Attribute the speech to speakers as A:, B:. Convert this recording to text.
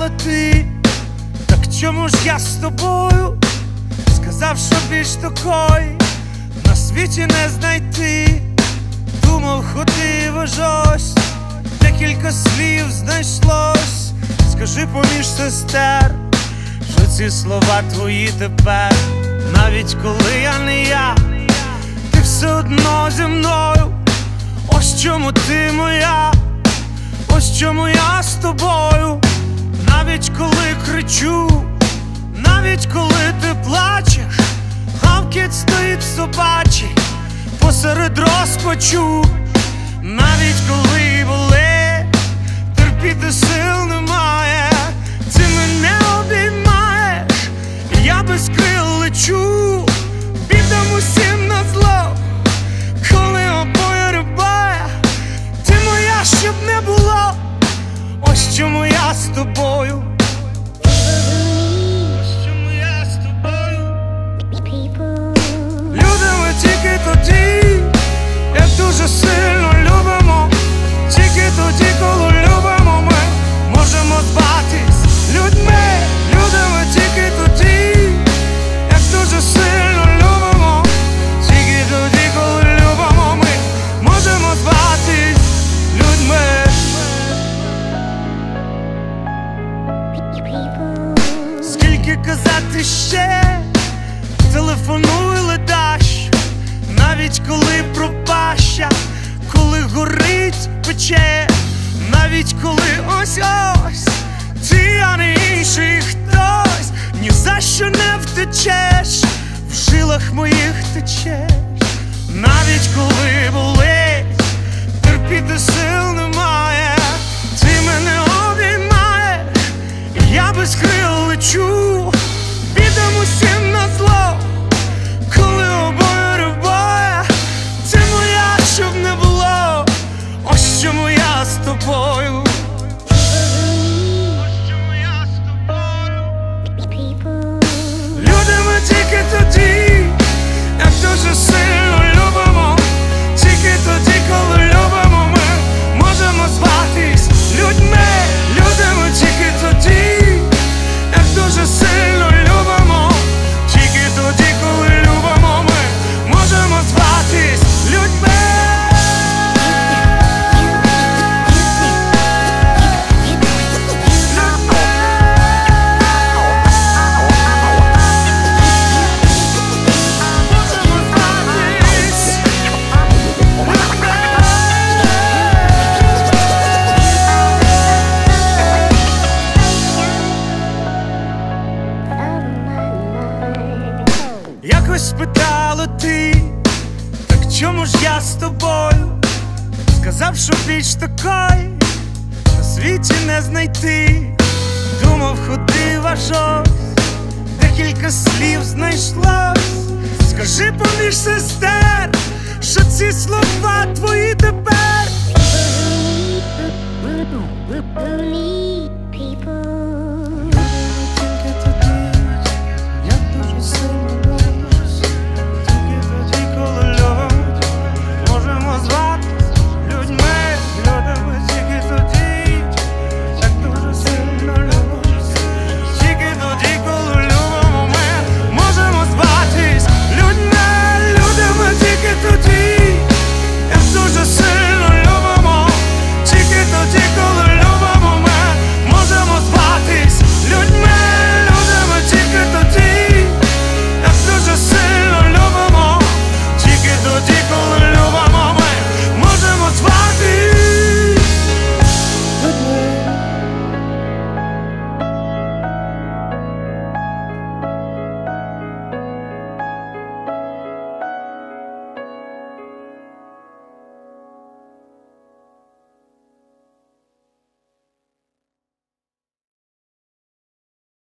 A: спитала ти, так чому ж я з тобою? Сказав, що більш такої на світі не знайти. Думав, ходив ожось, декілька слів знайшлось. Скажи поміж сестер, що ці слова твої тепер. Навіть коли я не я, ти все одно зі мною. Ось чому ти моя, ось чому я з тобою. Навіть коли кричу, навіть коли ти плачеш, гавкіт стоїть собачий посеред розпачу. Навіть коли болить, терпіти сил немає, ти мене обіймаєш, і я без крил лечу. Бідам усім назло, коли обоє рибає, ти моя, щоб не було. Ось чому я з тобою. Ось чому я з тобою. Любимо тільки тоді, як дуже сильно любимо. Тільки тоді, коли любимо, ми можемо зватись людьми. Любимо тільки тоді, як дуже сильно любимо. Тільки тоді, коли любимо, ми можемо зватись людьми. Скільки казати ще, телефонуй ледаш, навіть коли пропаща, коли горить пече, навіть коли ось-ось ти, а не інший хтось. Ні за що не втечеш, в жилах моїх течеш. Навіть коли болить, терпіти сил немає, ти мене обіймаєш, і я без крил лечу. Бідам усім назло, коли обоє рибає, ти моя, щоб не було. Ось чому я з тобою. Ось чому я з тобою. Любимо тільки тоді, як дуже сильно любимо. Тільки тоді, коли любимо, ми можемо зватись людьми. Любимо тільки тоді, як дуже сильно любимо. Тільки тоді, коли любимо, ми можемо зватись людьми. Якось спитала ти, так чому ж я з тобою? Сказав, що більш такої на світі не знайти. Думав, ходив аж ось, декілька слів знайшлось. Скажи поміж сестер, що ці слова твої тепер.